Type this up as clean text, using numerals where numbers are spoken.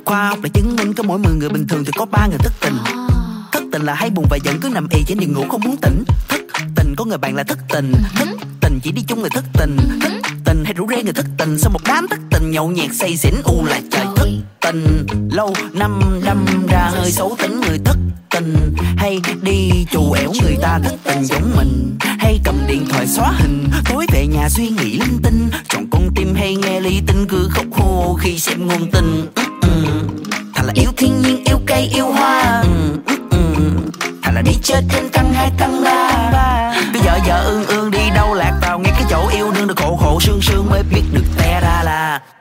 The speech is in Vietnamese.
Khoa học đã chứng minh có mỗi 10 người bình thường thì có 3 người thất tình. Thất tình là hay buồn và giận cứ nằm ì trên giường ngủ không muốn tỉnh. Thất tình có người bạn là thất tình. Thất tình chỉ đi chung người thất tình. Thất tình hay rủ rê người thất tình. Sau một đám thất tình nhậu nhẹt say xỉn u là trời thất tình. Lâu năm đâm ra hơi xấu tính người thất tình. Hay đi chù ẻo người ta thất tình giống mình. Hay cầm điện thoại xóa hình. Tối về nhà suy nghĩ linh tinh. Chọn con tim hay nghe ly tinh cứ khóc hô khi xem ngôn tình.